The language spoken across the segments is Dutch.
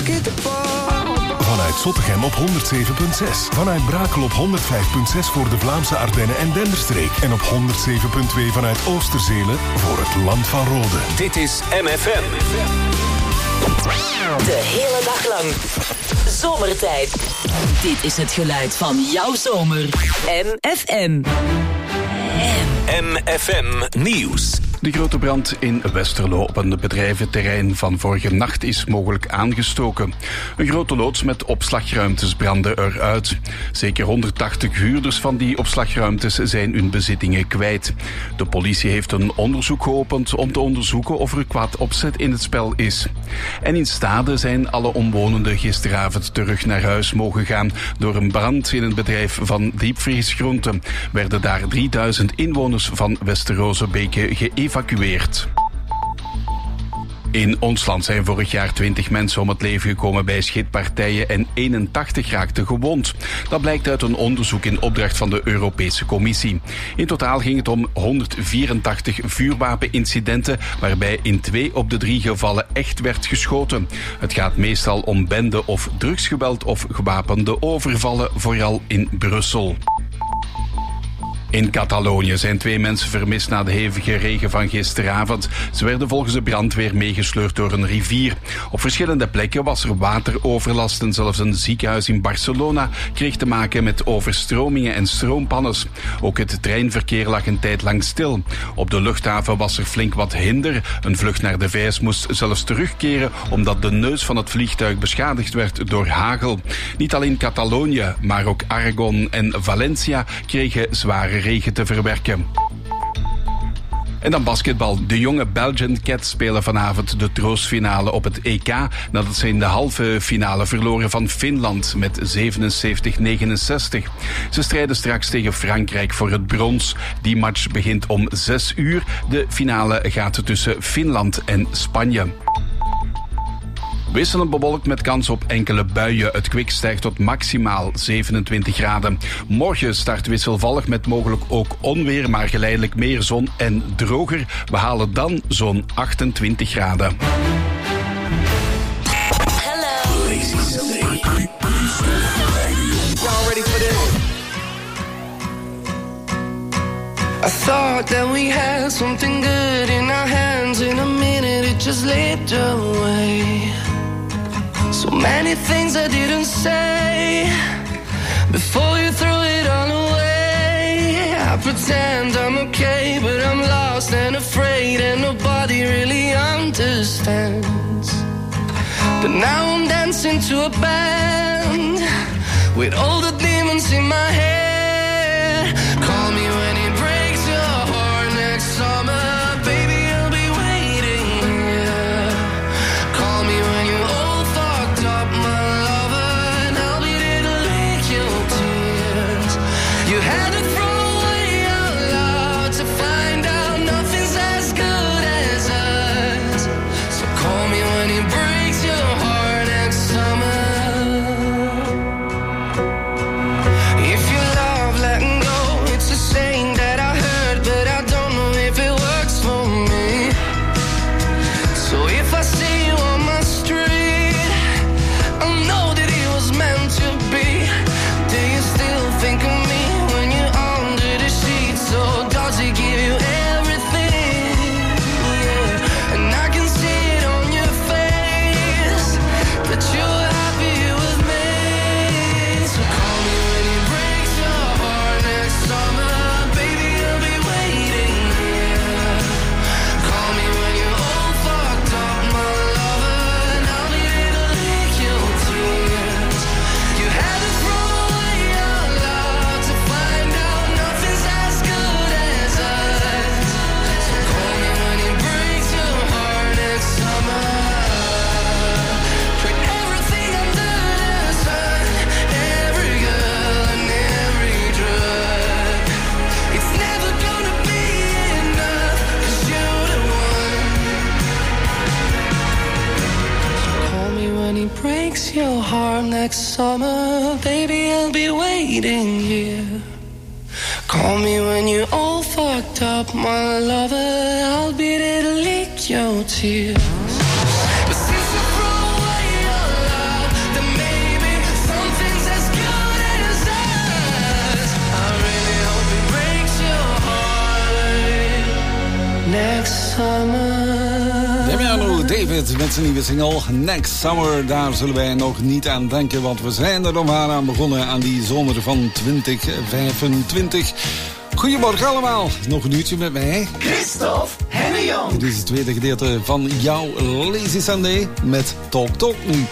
Vanuit Zottegem op 107.6. Vanuit Brakel op 105.6 voor de Vlaamse Ardennen en Denderstreek. En op 107.2 vanuit Oosterzelen voor het Land van Rode. Dit is MFM. De hele dag lang. Zomertijd. Dit is het geluid van jouw zomer. MFM. MFM Nieuws. De grote brand in Westerlo op een bedrijventerrein van vorige nacht is mogelijk aangestoken. Een grote loods met opslagruimtes brandde eruit. Zeker 180 huurders van die opslagruimtes zijn hun bezittingen kwijt. De politie heeft een onderzoek geopend om te onderzoeken of er kwaad opzet in het spel is. En in Stade zijn alle omwonenden gisteravond terug naar huis mogen gaan. Door een brand in een bedrijf van diepvriesgroenten werden daar 3000 inwoners van Westerozebeke geëvacueerd. In ons land zijn vorig jaar 20 mensen om het leven gekomen bij schietpartijen en 81 raakten gewond. Dat blijkt uit een onderzoek in opdracht van de Europese Commissie. In totaal ging het om 184 vuurwapenincidenten, waarbij in 2 op de 3 gevallen echt werd geschoten. Het gaat meestal om bende- of drugsgeweld of gewapende overvallen, vooral in Brussel. In Catalonië zijn 2 mensen vermist na de hevige regen van gisteravond. Ze werden volgens de brandweer meegesleurd door een rivier. Op verschillende plekken was er wateroverlast en zelfs een ziekenhuis in Barcelona kreeg te maken met overstromingen en stroompannes. Ook het treinverkeer lag een tijd lang stil. Op de luchthaven was er flink wat hinder. Een vlucht naar de VS moest zelfs terugkeren omdat de neus van het vliegtuig beschadigd werd door hagel. Niet alleen Catalonië, maar ook Aragon en Valencia kregen zware regen te verwerken. En dan basketbal. De jonge Belgian Cats spelen vanavond de troostfinale op het EK nadat ze in de halve finale verloren van Finland met 77-69. Ze strijden straks tegen Frankrijk voor het brons. Die match begint om 6 uur. De finale gaat tussen Finland en Spanje. Wisselend bewolkt met kans op enkele buien. Het kwik stijgt tot maximaal 27 graden. Morgen start wisselvallig met mogelijk ook onweer, maar geleidelijk meer zon en droger. We halen dan zo'n 28 graden. Hello. Y'all ready for this? I thought that we had something good in our hands. In a minute it just slipped away. So many things I didn't say before you threw it all away. I pretend I'm okay, but I'm lost and afraid, and nobody really understands. But now I'm dancing to a band with all the demons in my head. Call me when it breaks your heart next summer. Your heart next summer, baby, I'll be waiting here. Call me when you're all fucked up, my lover, I'll be there to lick your tears. But since you threw away your love, David met zijn nieuwe single Next Summer. Daar zullen wij nog niet aan denken, want we zijn er nog maar aan begonnen aan die zomer van 2025. Goedemorgen allemaal, nog een uurtje met mij, Christophe Hennejong. Dit is het tweede gedeelte van jouw Lazy Sunday met Talk Talk nu.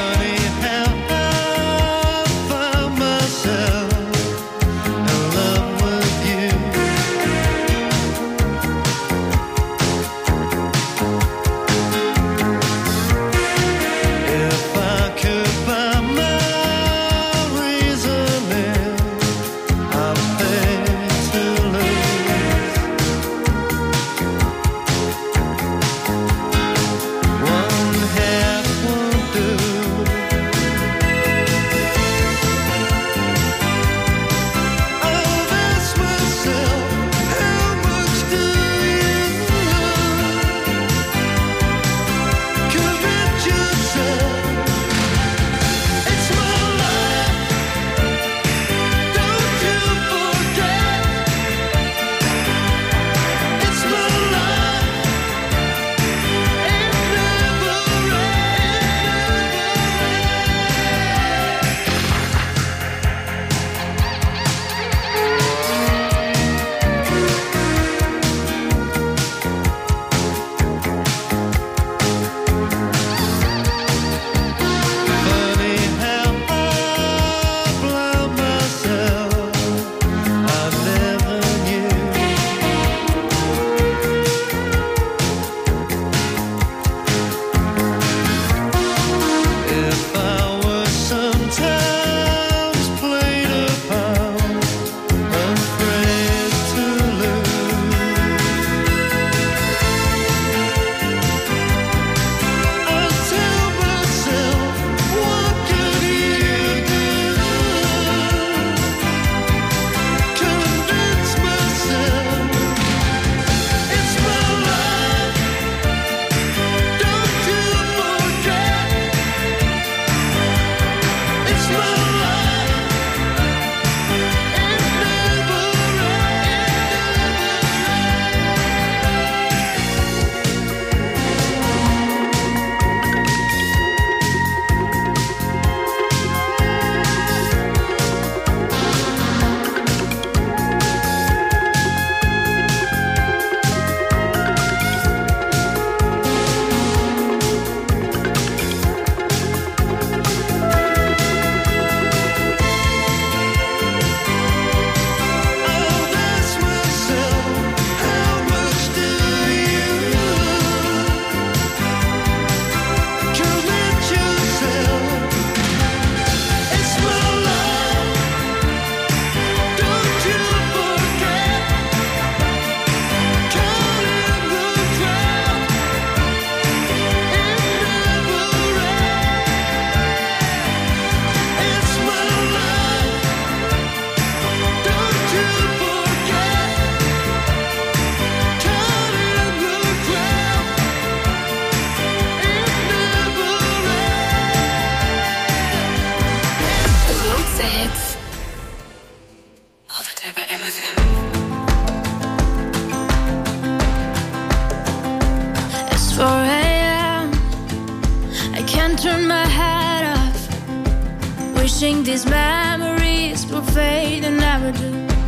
These memories will fade and never do.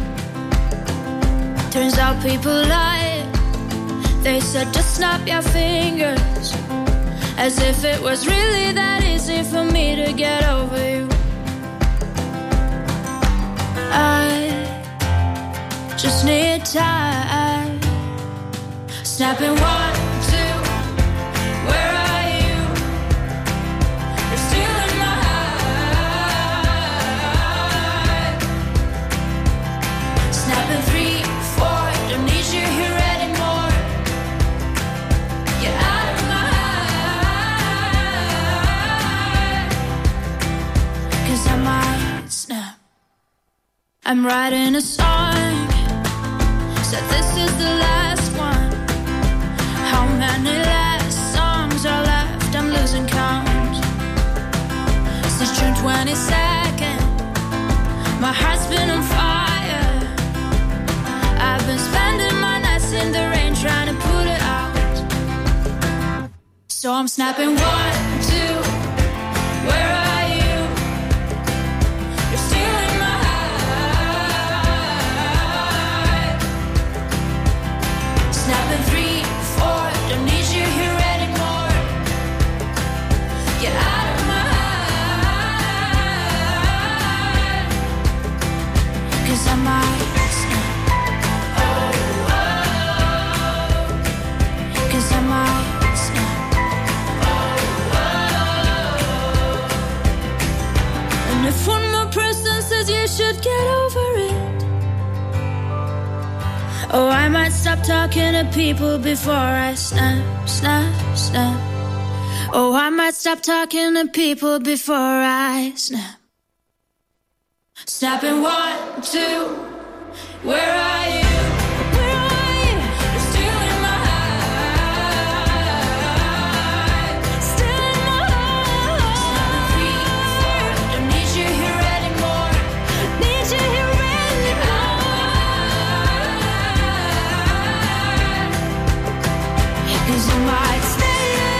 Turns out people lie. They said just snap your fingers, as if it was really that easy for me to get over you. I just need time. Snapping 1, 2, where are you? You're still in my heart. Snapping 3, 4, don't need you here anymore. You're out of my heart. 'Cause I might snap. I'm writing a song, said this is the last one. How many last songs are left? I'm losing count. Since June 22nd, my heart's been on fire. I've been spending my nights in the rain trying to put it out. So So I'm snapping 1, 2, where are you? You're still in my heart. Snapping 3, 4, don't need you here anymore. Get out of my heart. 'Cause I might snap. Oh, oh. 'Cause I might. If one more person says you should get over it, oh, I might stop talking to people before I snap, snap, snap. Oh, I might stop talking to people before I snap. Snapping 1, 2, where are you? Where are you? You're still in my heart. Still in my heart. Snapping 3, 4, don't need you here anymore. Need you here anymore. 'Cause I might stay.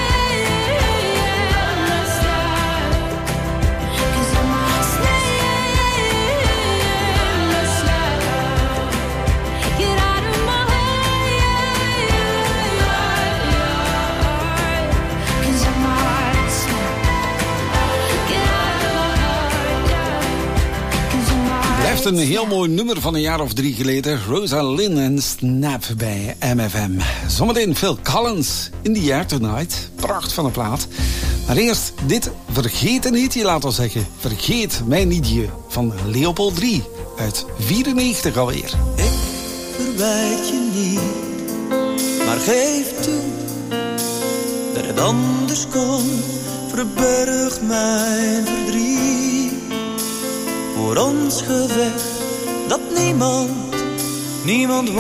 Een heel mooi nummer van een jaar of 3 geleden. Rosalind en Snap bij MFM. Zometeen Phil Collins in the Air Tonight. Pracht van een plaat. Maar eerst dit Vergeten niet, je laat wel zeggen. Vergeet mij niet je van Leopold 3 uit 94 alweer. Ik verwijt je niet, maar geef toe dat het anders kon. Verberg mijn verdriet. Voor ons gevecht dat niemand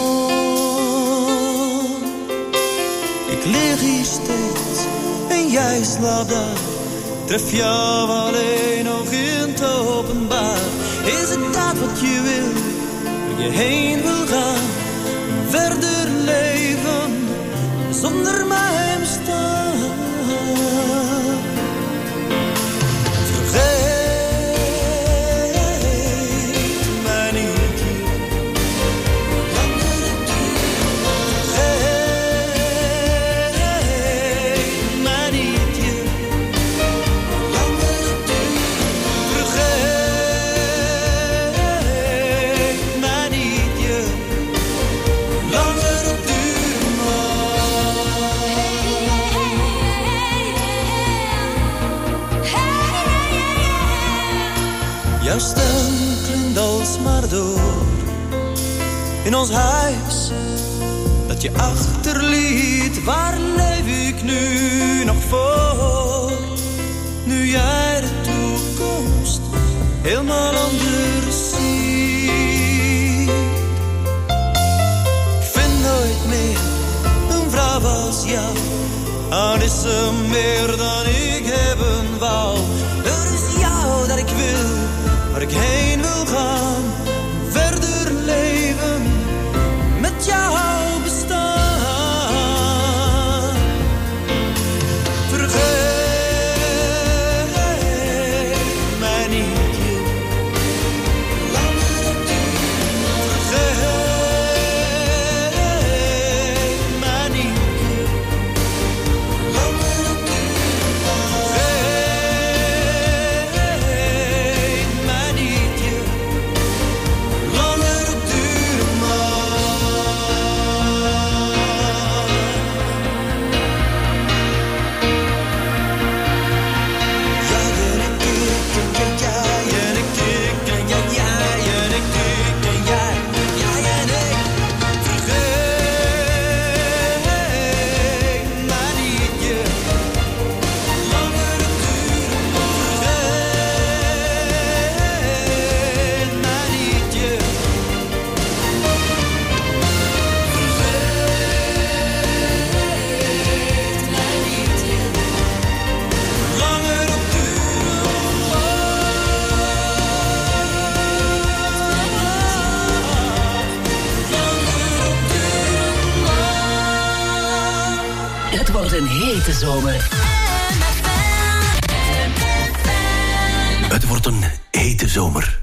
won. Ik lig hier steeds en jij slaapt daar. Tref jou alleen nog in het openbaar. Is het dat wat je wil, waar je heen wil gaan? Verder leven zonder mij bestaan. Vergeet jouw stem klinkt alsmaar door in ons huis dat je achterliet. Waar leef ik nu nog voor? Nu jij de toekomst helemaal anders ziet. Ik vind nooit meer een vrouw als jou. Al is ze meer dan ik hebben wou. Het is jou dat ik wil, waar ik heen wil gaan, verder leven, met jou bestaan. Vergeet mij niet, vergeet mij niet, vergeet mij niet. een hete zomer. Het wordt een hete zomer.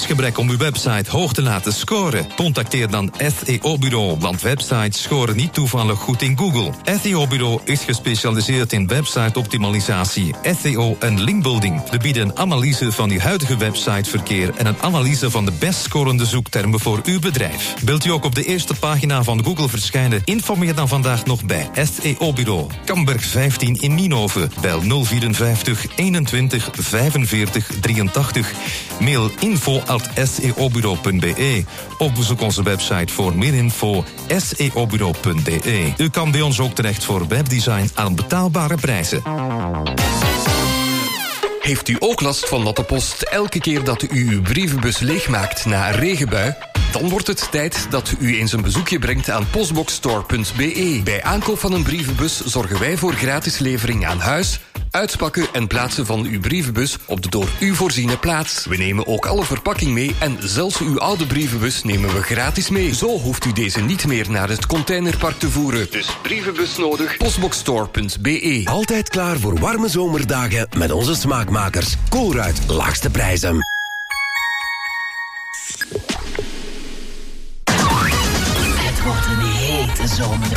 tijdsgebrek om uw website hoog te laten scoren? Contacteer dan SEO-bureau, want websites scoren niet toevallig goed in Google. SEO-bureau is gespecialiseerd in website-optimalisatie, SEO en linkbuilding. We bieden een analyse van uw huidige websiteverkeer en een analyse van de best scorende zoektermen voor uw bedrijf. Wilt u ook op de eerste pagina van Google verschijnen? Informeer dan vandaag nog bij SEO-bureau. Kamberg 15 in Nienhoven. Bel 054 21 45 83. Mail info@seobureau.be of bezoek onze website voor meer info seobureau.be. U kan bij ons ook terecht voor webdesign aan betaalbare prijzen. Heeft u ook last van natte post elke keer dat u uw brievenbus leegmaakt na een regenbui? Dan wordt het tijd dat u eens een bezoekje brengt aan postboxstore.be. Bij aankoop van een brievenbus zorgen wij voor gratis levering aan huis, uitpakken en plaatsen van uw brievenbus op de door u voorziene plaats. We nemen ook alle verpakking mee en zelfs uw oude brievenbus nemen we gratis mee. Zo hoeft u deze niet meer naar het containerpark te voeren. Dus brievenbus nodig, postboxstore.be. Altijd klaar voor warme zomerdagen met onze smaakmakers. Colruyt, laagste prijzen. Het wordt een hete zomer.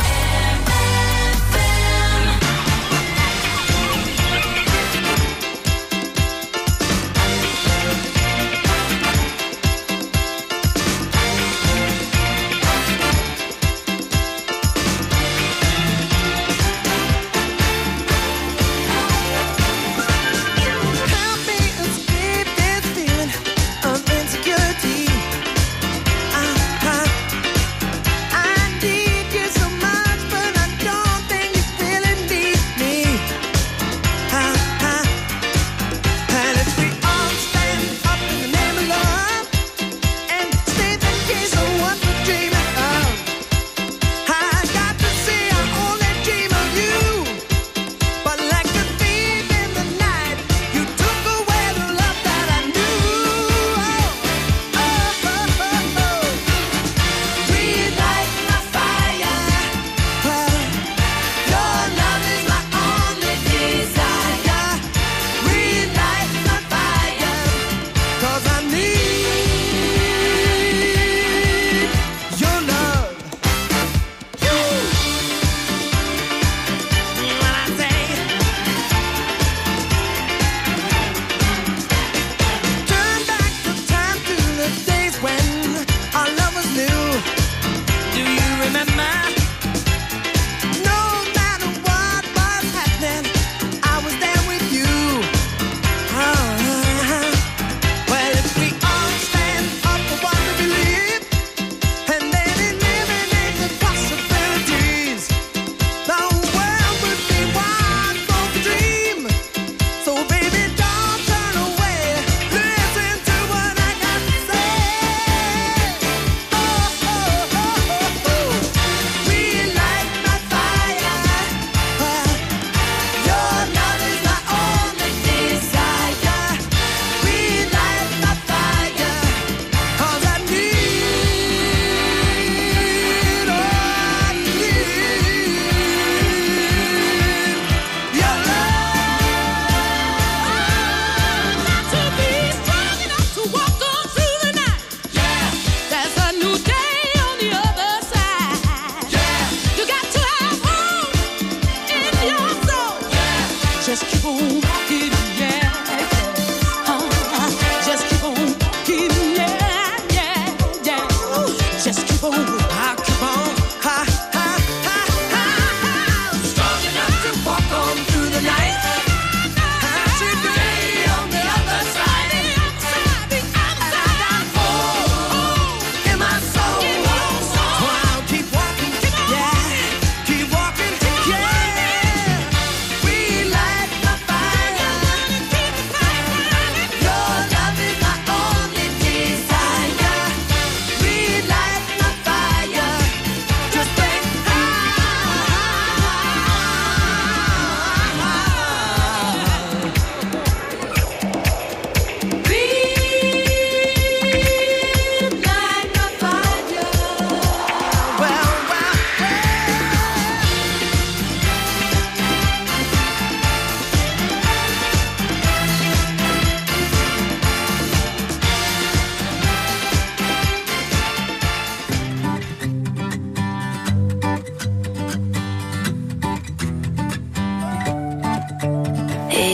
I need you so much, but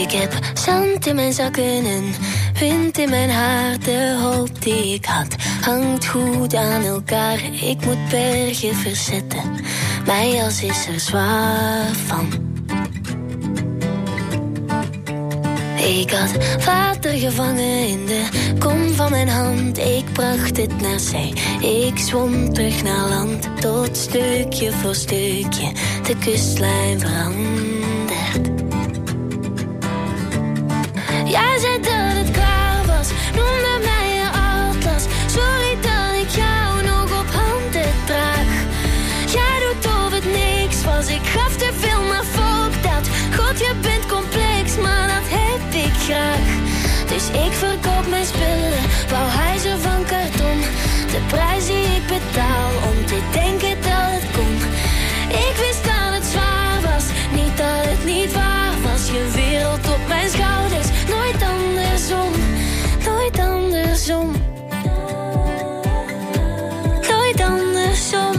Ik heb zand in mijn zakken en wind in mijn haar. De hoop die ik had hangt goed aan elkaar. Ik moet bergen verzetten, mijn jas is er zwaar van. Ik had water gevangen in de kom van mijn hand. Ik bracht het naar zee, ik zwom terug naar land. Tot stukje voor stukje de kustlijn verandert. Jij zei dat het klaar was, noemde mij je atlas. Sorry dat ik jou nog op handen draag. Jij doet of het niks was, ik gaf te veel, maar fuck dat. God, je bent complex, maar dat heb ik graag. Dus ik verkoop mijn spullen, wou huizen van karton. De prijs die ik betaal om te denken dat het kon. Ik wist dat het zwaar was, niet dat het niet waar was. Je wereld op mijn schouders, nooit andersom, nooit andersom. Nooit andersom.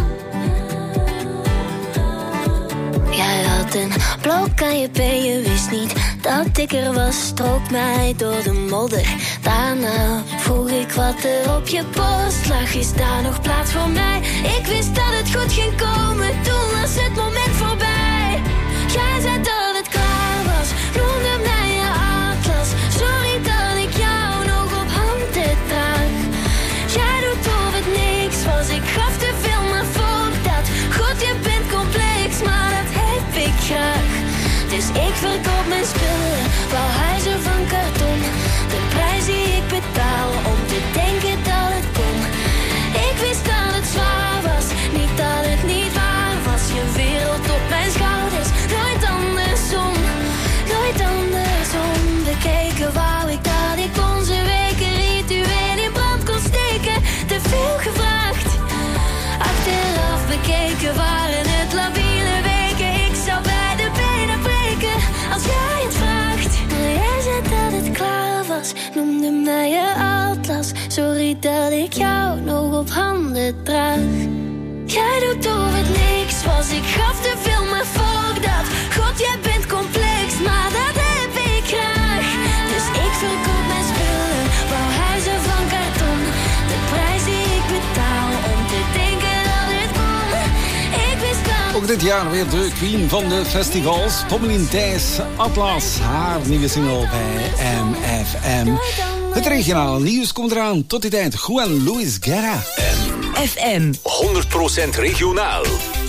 Jij had een blok aan je been, je wist niet dat ik er was. Strook mij door de modder. Daarna vroeg ik wat er op je borst lag. Is daar nog plaats voor mij? Ik wist dat het goed ging komen, toen was het moment voorbij. Jij zei dat het klaar was, noemde mij je atlas. Sorry dat ik jou nog op handen draag. Jij doet of het niks was, ik gaf te veel, maar fuck dat. God, je bent complex, maar dat heb ik graag. Dus ik verkoop mijn spullen, wou huizen van karton. De prijs die ik betaal om te denken dat het kon. Ik wist dat het zwaar was, niet dat het niet waar was. Je wereld op mijn schouders, nooit andersom, nooit andersom. Bekeken wou ik dat ik onze weken ritueel in brand kon steken. Te veel gevraagd, achteraf bekeken waren het labiele weken. Ik zou bij de benen breken als jij het vraagt. Maar jij zei dat het klaar was, noemde mij je atlas. Sorry dat ik jou nog op handen draag. Jij doet of het niks was, ik gaf te veel, maar fuck dat. God, jij bent complex, maar dat heb ik graag. Dus ik verkoop mijn spullen, wou huizen van karton. De prijs die ik betaal om te denken dat het kon. Ik wist dat... Ook dit jaar weer de queen van de festivals. Pommelien Thijs, Atlas, haar nieuwe single bij MFM. Het regionale nieuws komt eraan. Tot die tijd, Juan Luis Guerra. FM 100% regionaal.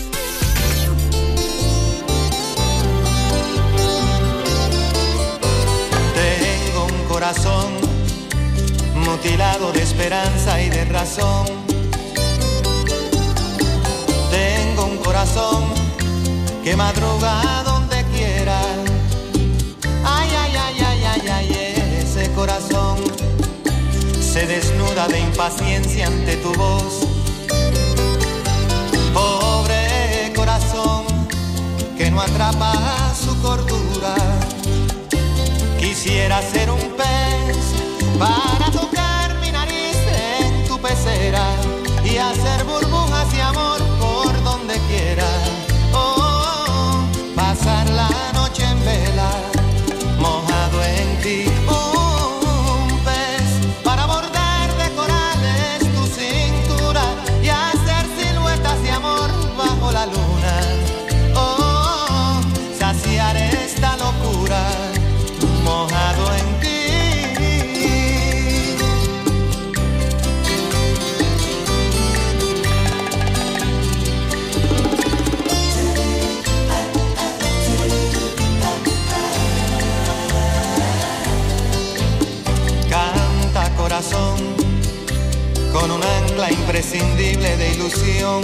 Tengo un corazón mutilado de esperanza y de razón. Tengo un corazón que madruga donde quiera. Ay, ay, ay, ay, ay, ay, ese corazón se desnuda de impaciencia ante tu voz. Pobre corazón que no atrapa su cordura. Quisiera ser un pez para tocar mi nariz en tu pecera y hacer burbujas de amor por donde quiera. Oh, pasar la noche en vela, mojado en ti. Un pez para bordar de corales tu cintura y hacer siluetas de amor bajo la luna. Oh, saciar esta locura, mojado en ti. Canta corazón con un ancla imprescindible de ilusión.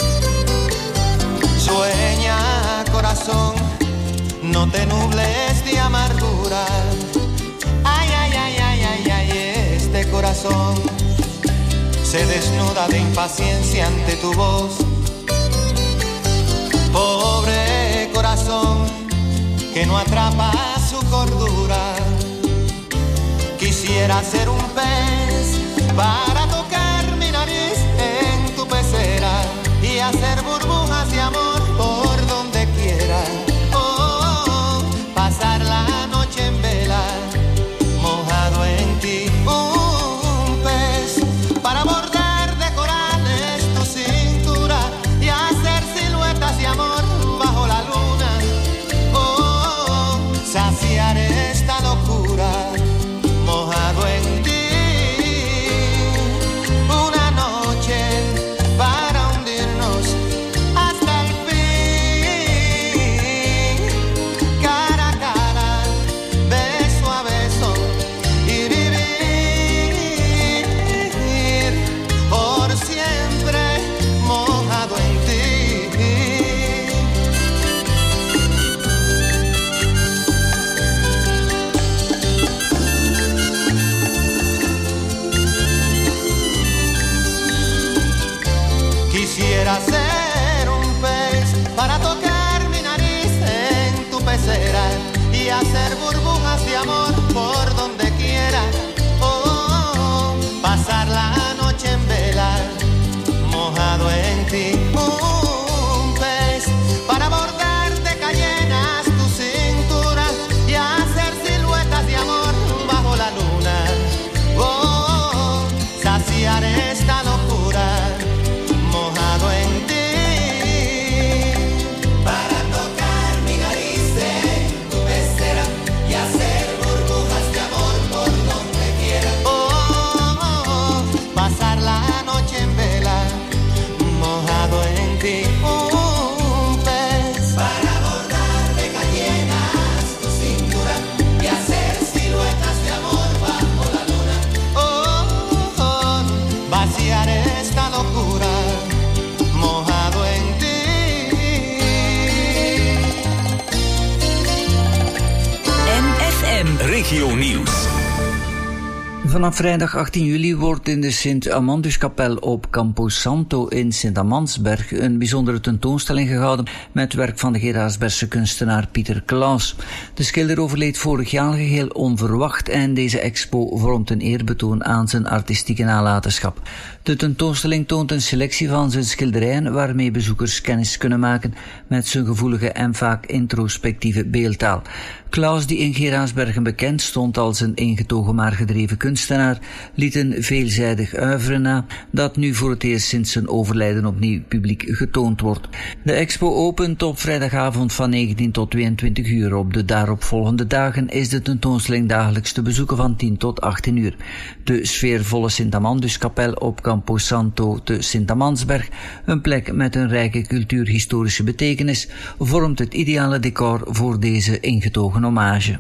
Sueña corazón, no te nubles de amargura. Ay, ay, ay, ay, ay, ay, este corazón se desnuda de impaciencia ante tu voz. Pobre corazón que no atrapa su cordura. Quisiera ser un pez para tocar mi nariz en tu pecera y hacer burbujas de amor por donde quiera. Oh, pasar la noche en Quisiera ser un pez para tocar mi nariz en tu pecera y hacer burbujas de amor por donde quiera. Oh, oh, oh, pasar la noche en vela, mojado en ti. Un pez para bordar de cayenas tu cintura y hacer siluetas de amor bajo la luna. Oh, oh, oh, saciar esta locura, mojado en ti. Para tocar mi nariz en tu pecera y hacer burbujas de amor por donde quiera. Oh, oh, oh, oh, pasar la noche en vela, mojado en ti. Un pez para bordar de cayenas tu cintura y hacer siluetas de amor bajo la luna. Oh, oh, oh, vaciar esta locura, mojado en ti. MFM Regio Nieuws. Vanaf vrijdag 18 juli wordt in de Sint-Amanduskapel op Campo Santo in Sint-Amansberg een bijzondere tentoonstelling gehouden met werk van de Geraardsbergse kunstenaar Pieter Claus. De schilder overleed vorig jaar geheel onverwacht en deze expo vormt een eerbetoon aan zijn artistieke nalatenschap. De tentoonstelling toont een selectie van zijn schilderijen waarmee bezoekers kennis kunnen maken met zijn gevoelige en vaak introspectieve beeldtaal. Claus, die in Geraardsbergen bekend stond als een ingetogen maar gedreven kunstenaar, liet een veelzijdig oeuvre na dat nu voor het eerst sinds zijn overlijden opnieuw publiek getoond wordt. De expo opent op vrijdagavond van 19 tot 22 uur. Op de daaropvolgende dagen is de tentoonstelling dagelijks te bezoeken van 10 tot 18 uur. De sfeervolle Sint-Amanduskapel op Campo Santo te Sint-Amansberg, een plek met een rijke cultuurhistorische betekenis, vormt het ideale decor voor deze ingetogen hommage.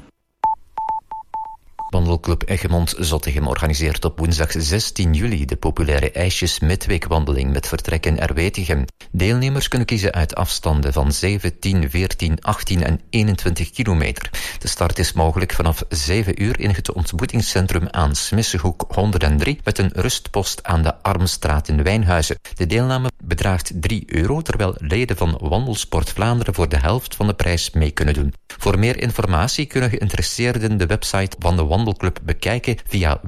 Wandelclub Egmond-Zottegem organiseert op woensdag 16 juli de populaire ijsjes-midweekwandeling met vertrek in Erwetigem. Deelnemers kunnen kiezen uit afstanden van 7, 10, 14, 18 en 21 kilometer. De start is mogelijk vanaf 7 uur in het ontmoetingscentrum aan Smissenhoek 103 met een rustpost aan de Armstraat in Wijnhuizen. De deelname bedraagt €3, terwijl leden van Wandelsport Vlaanderen voor de helft van de prijs mee kunnen doen. Voor meer informatie kunnen geïnteresseerden de website van de Wandelclub bekijken via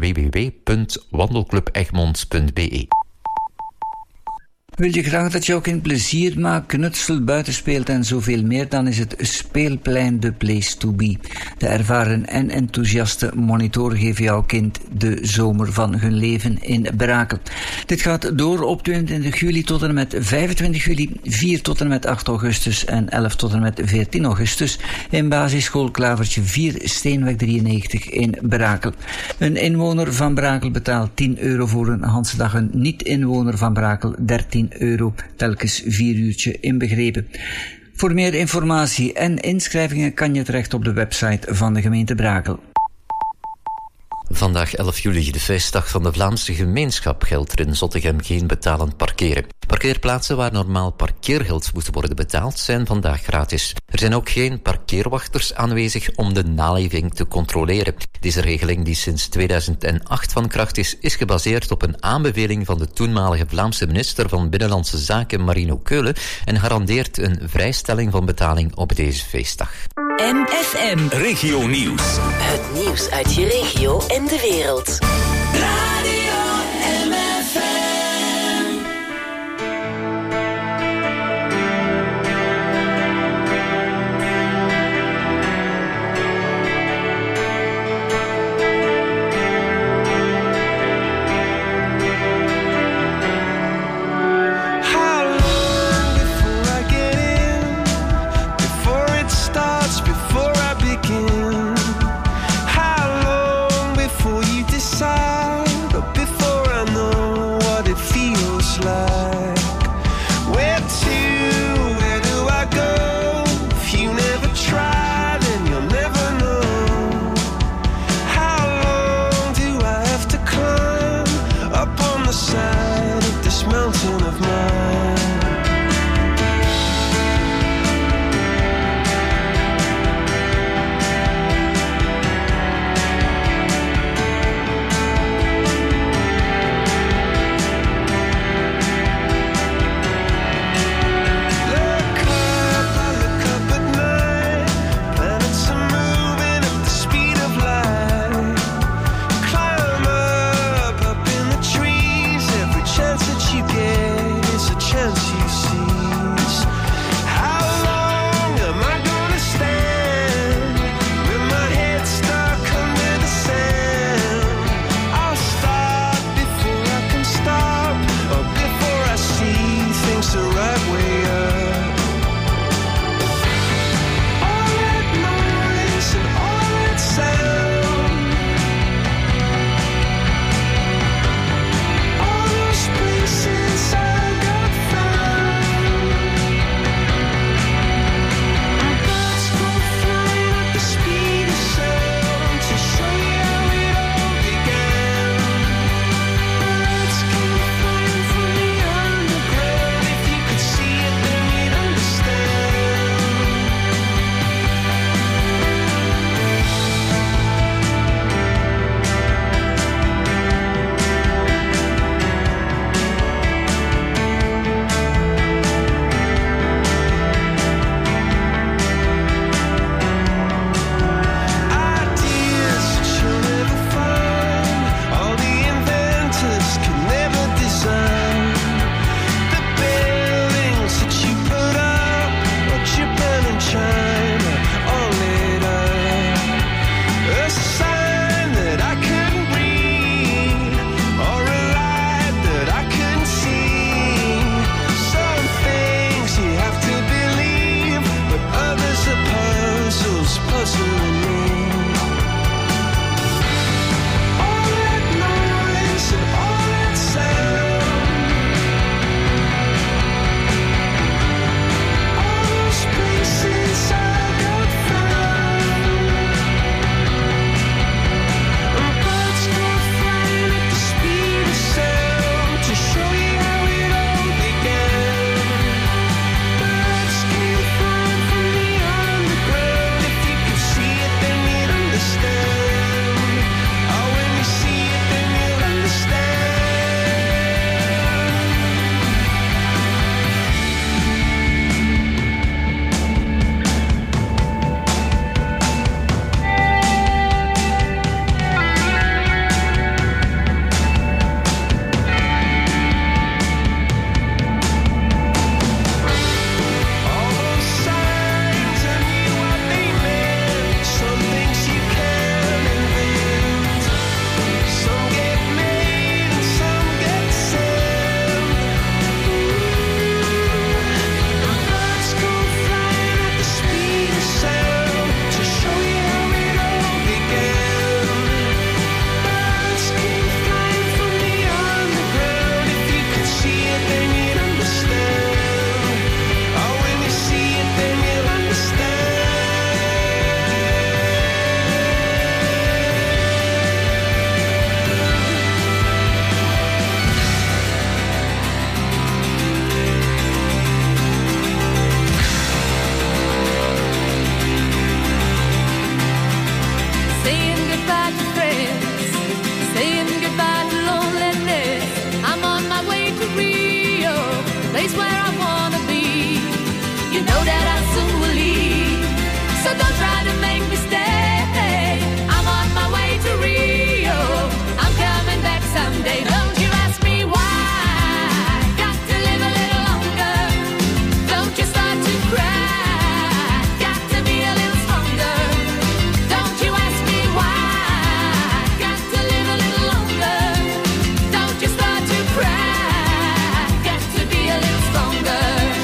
www.wandelclubegmond.be. Wil je graag dat je ook in plezier maakt, knutselt, buiten speelt en zoveel meer, dan is het Speelplein de place to be. De ervaren en enthousiaste monitoren geven jouw kind de zomer van hun leven in Brakel. Dit gaat door op 22 juli tot en met 25 juli, 4 tot en met 8 augustus en 11 tot en met 14 augustus in basisschool Klavertje 4 Steenweg 93 in Brakel. Een inwoner van Brakel betaalt €10 voor een Hansedag, een niet-inwoner van Brakel €13, telkens 4 uurtje inbegrepen. Voor meer informatie en inschrijvingen kan je terecht op de website van de gemeente Brakel. Vandaag 11 juli, de feestdag van de Vlaamse gemeenschap, geldt er in Zottegem geen betalend parkeren. Parkeerplaatsen waar normaal parkeergeld moet worden betaald zijn vandaag gratis. Er zijn ook geen parkeerwachters aanwezig om de naleving te controleren. Deze regeling, die sinds 2008 van kracht is gebaseerd op een aanbeveling van de toenmalige Vlaamse minister van Binnenlandse Zaken Marino Keulen en garandeert een vrijstelling van betaling op deze feestdag. MFM Regio Nieuws. Het nieuws uit je regio en de wereld. Radio MFM. How long before I get in? Before it starts, before I begin? How long before you decide? place where I wanna be. You know that I soon will leave, so don't try to make me stay. I'm on my way to Rio, I'm coming back someday. Don't you ask me why, got to live a little longer. Don't you start to cry, got to be a little stronger. Don't you ask me why, got to live a little longer. Don't you start to cry, got to be a little stronger.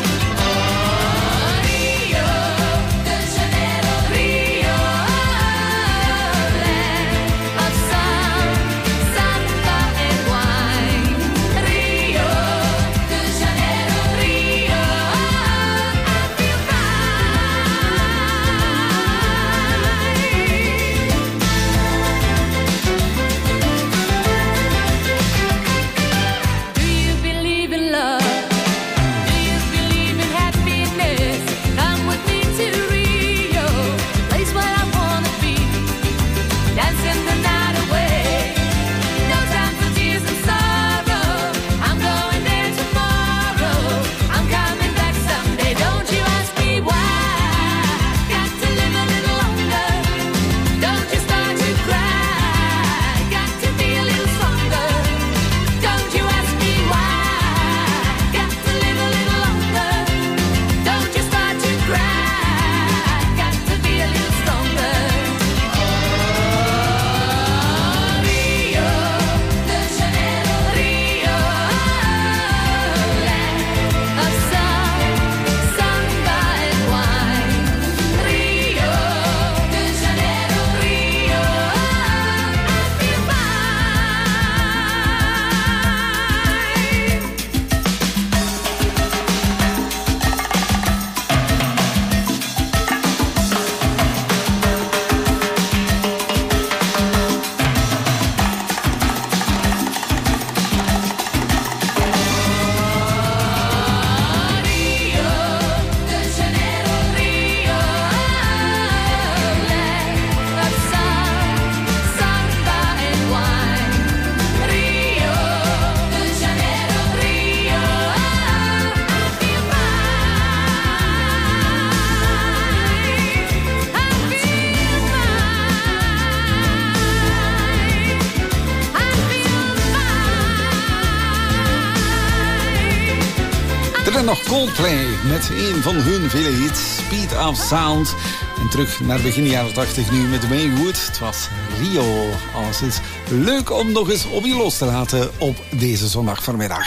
Nog Coldplay met een van hun vele hits, Speed of Sound. En terug naar begin jaren 80 nu met Maywood. Het was Rio. Alles is leuk om nog eens op je los te laten op deze zondag vanmiddag.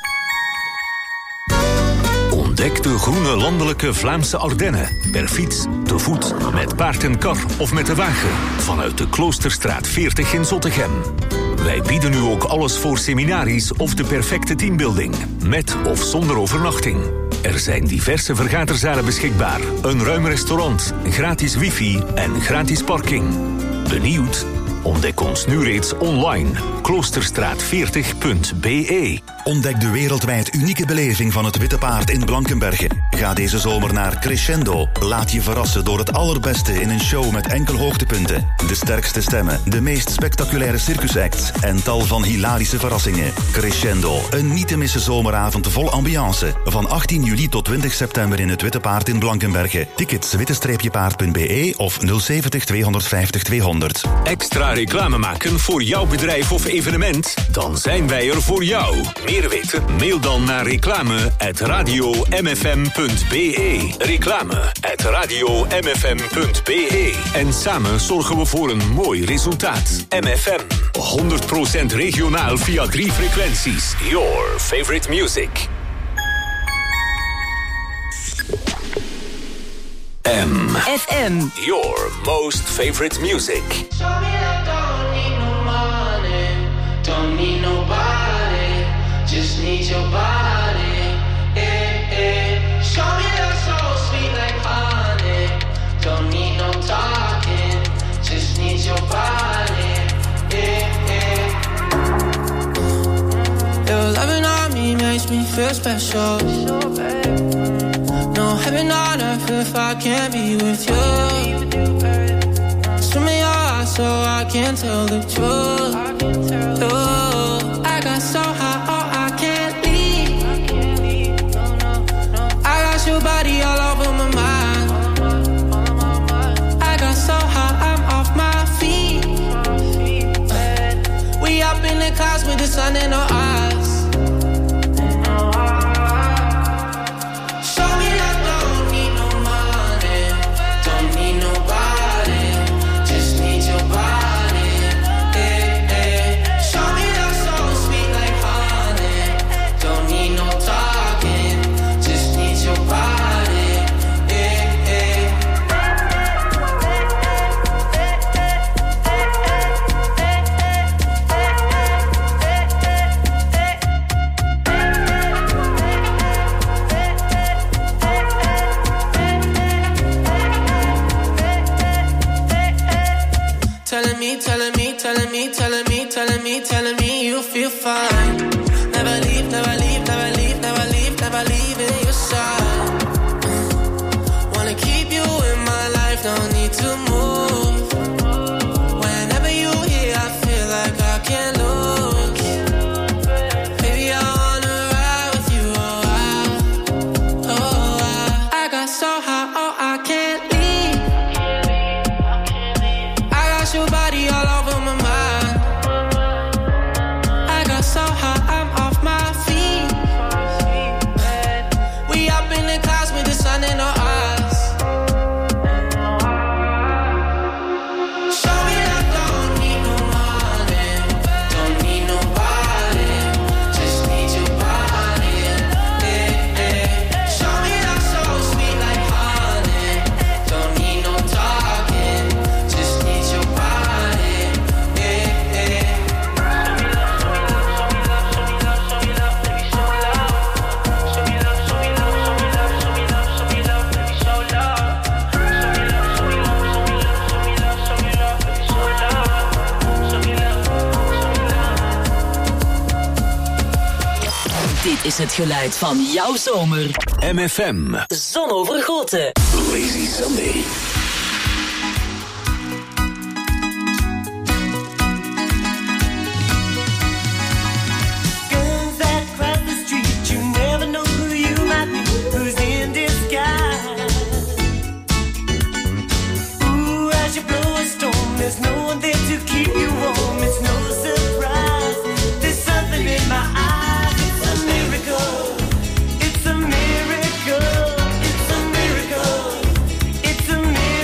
Ontdek de groene landelijke Vlaamse Ardennen. Per fiets, te voet, met paard en kar of met de wagen. Vanuit de Kloosterstraat 40 in Zottegem. Wij bieden nu ook alles voor seminaries of de perfecte teambuilding. Met of zonder overnachting. Er zijn diverse vergaderzalen beschikbaar. Een ruim restaurant, gratis wifi en gratis parking. Benieuwd? Ontdek ons nu reeds online. Kloosterstraat40.be. Ontdek de wereldwijd unieke beleving van het Witte Paard in Blankenberge. Ga deze zomer naar Crescendo. Laat je verrassen door het allerbeste in een show met enkel hoogtepunten. De sterkste stemmen, de meest spectaculaire circusacts en tal van hilarische verrassingen. Crescendo, een niet te missen zomeravond vol ambiance. Van 18 juli tot 20 september in het Witte Paard in Blankenberge. Tickets witte-paard.be of 070 250 200. Extra reclame maken voor jouw bedrijf of evenement? Dan zijn wij er voor jou. Meer weten? Mail dan naar reclame@radio-mfm.be. Reclame@radio-mfm.be. En samen zorgen we voor een mooi resultaat. MFM, 100% regionaal via 3 frequenties. Your favorite music. FM. Your most favorite music. Don't need nobody, just need your body. Show me that soul sweet like honey. Don't need no talking, just need your body. Your loving on me makes me feel special. No heaven on earth if I can't be with you. Swim in your eyes so I can tell the truth. I got so high, oh, I can't leave. sun in her eyes. Show me I don't need no money, don't need nobody, just need your body. Eh, eh. Show me that so sweet like honey, don't need no talking, just need your body. Eh, eh. Telling me, telling me, telling me, telling me, telling me, telling me you feel fine. Never leave, never leave, never leave, never leave, never leave in your side. Wanna keep you in my life, no need to move. Whenever you here, I feel like I can't lose. Baby, I wanna ride with you, I got so high, oh, I can't leave. I got your body all over my mind. I got so high, I'm off my feet. We up in the clouds with the sun in our eyes. Show me I don't need no money, don't need nobody, just need your body. Eh, eh. Show me that so sweet like honey, don't need no talking, just need your body. Eh, eh. Dit is het geluid van jouw zomer. MFM. Zonovergoten. Lazy Sunday. Guns that cross the street, you never know who you might be, who's in disguise. Ooh, as you blow a storm, there's no one there to keep you warm. It's no surprise, there's something in my eyes. It's a miracle, it's a miracle, it's a miracle, it's a miracle.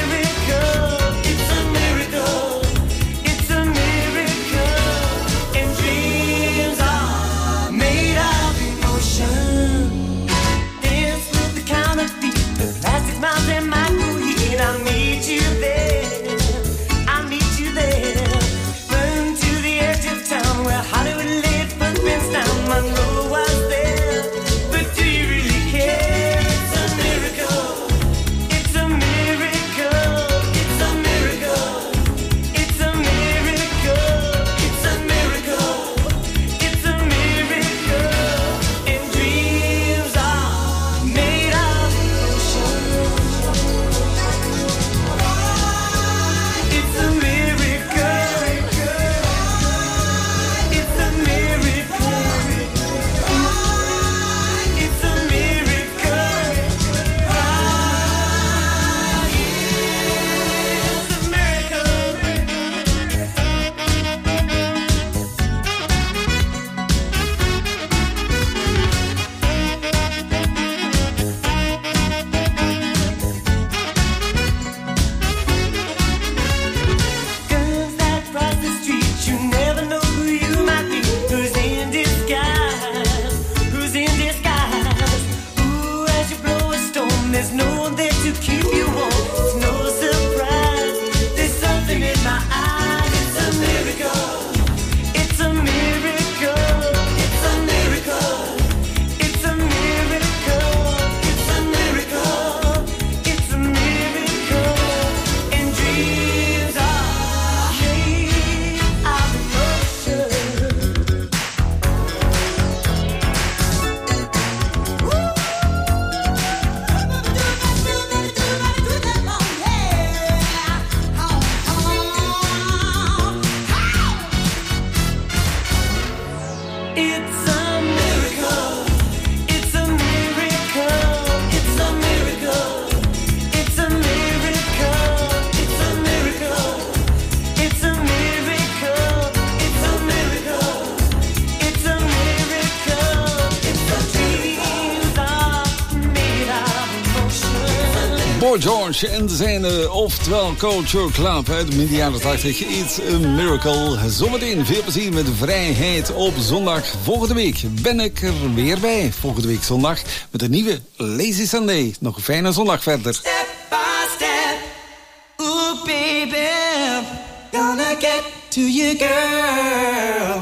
Boy George en zijn oftewel Culture Club uit de midden jaren 80. It's a Miracle. Zometeen veel plezier met vrijheid op zondag. Volgende week ben ik er weer bij. Volgende week zondag met een nieuwe Lazy Sunday. Nog een fijne zondag verder. Step by step, ooh baby, gonna get to you girl.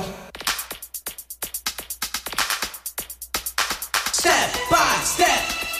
Step by step.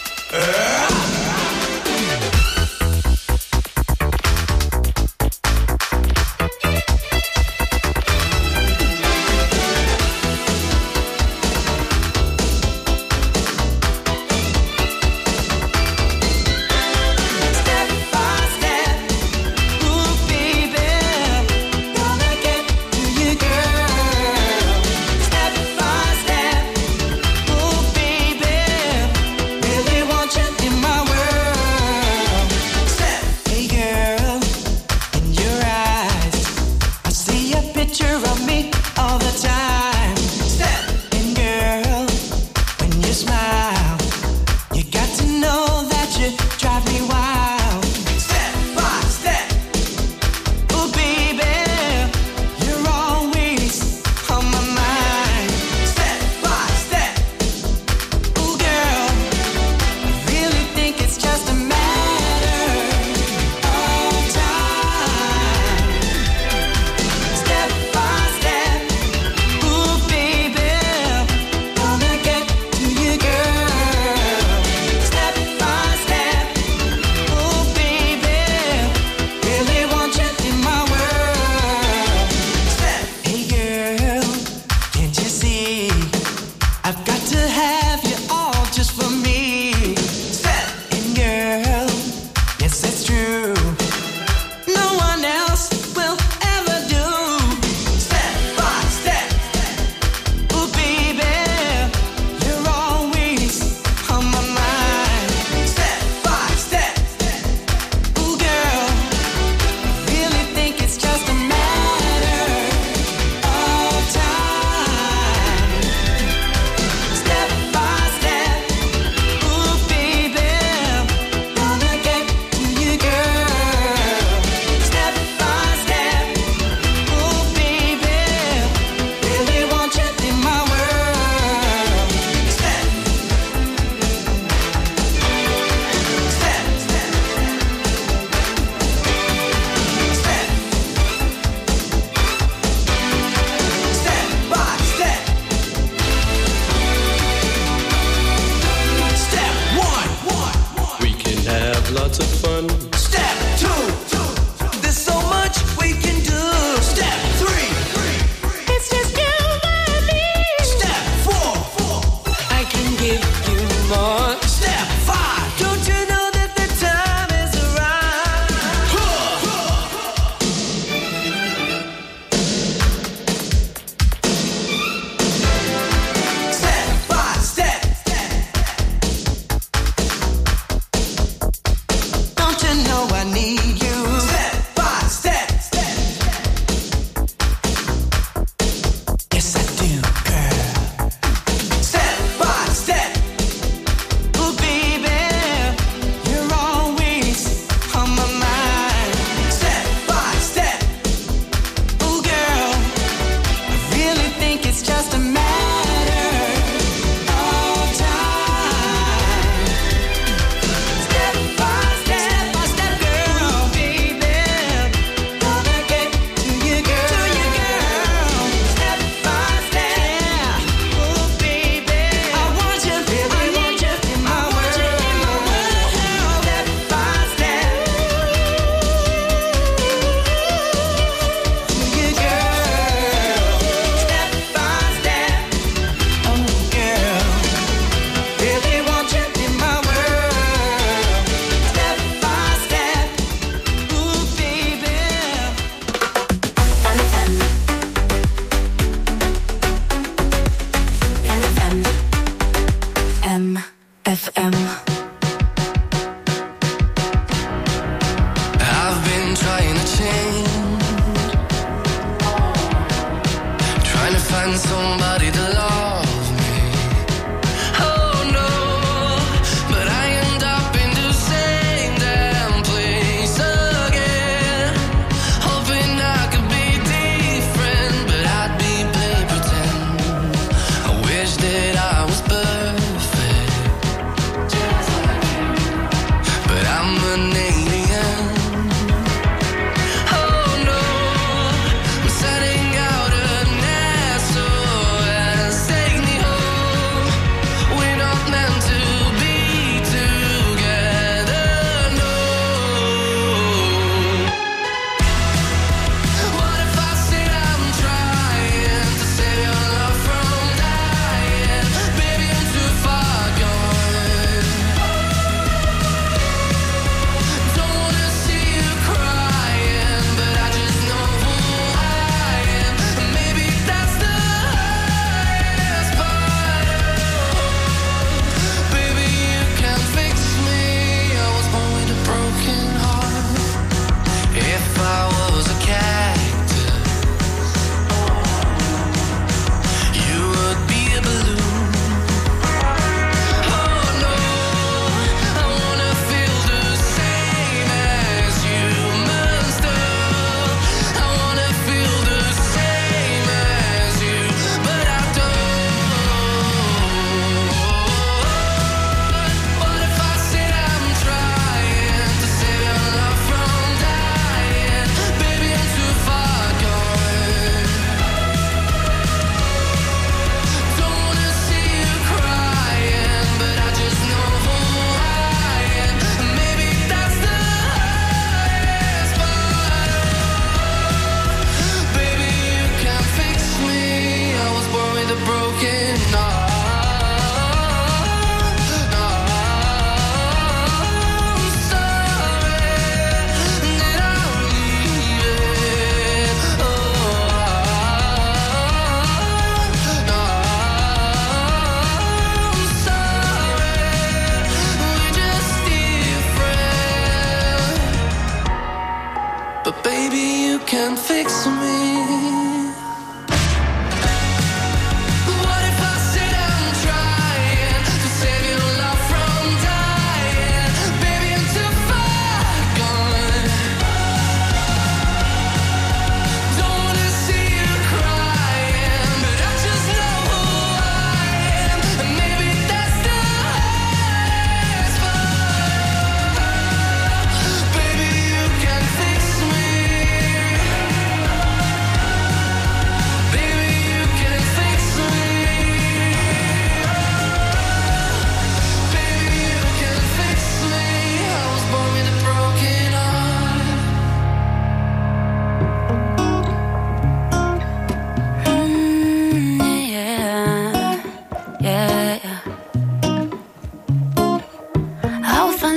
find somebody to love me. Oh no, but I end up in the same day.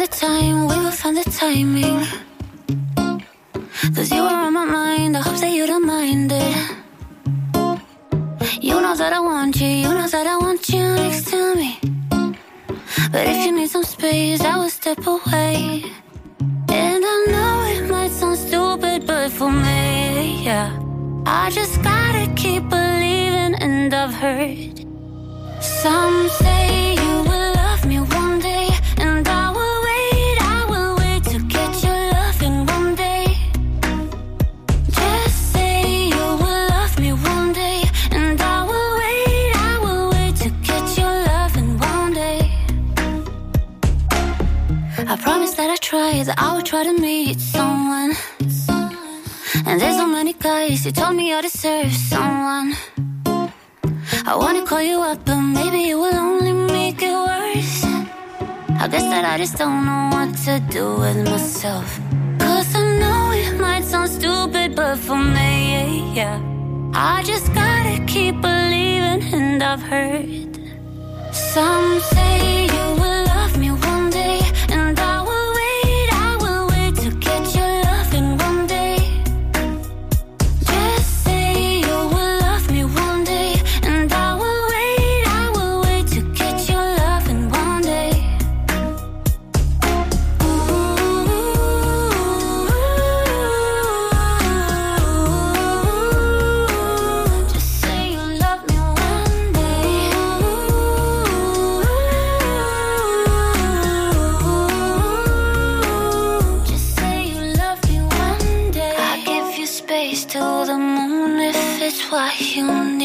time, we will find the timing. 'Cause you were on my mind, I hope that you don't mind it. You know that I want you, you know that I want you next to me. But if you need some space, I will step away. And I know it might sound stupid, but for me, yeah, I just gotta keep believing. And I've heard some say you will love me one day, and I will wait to get your love in one day. Just say you will love me one day, and I will wait to get your love in one day. I promise that I tried, that I would try to meet someone. And there's so many guys who told me I deserve someone. I wanna call you up, but maybe it will only make it worse. I guess that I just don't know what to do with myself. 'Cause I know it might sound stupid, but for me, yeah, I just gotta keep believing. And I've heard some say you will love me one day, and I will wait to get your love in one day. Just say you will love me one day, and I will wait to get your love in one day. Just say you love me one day. Just say you love me one day. I give you space to the moon if it's what you need.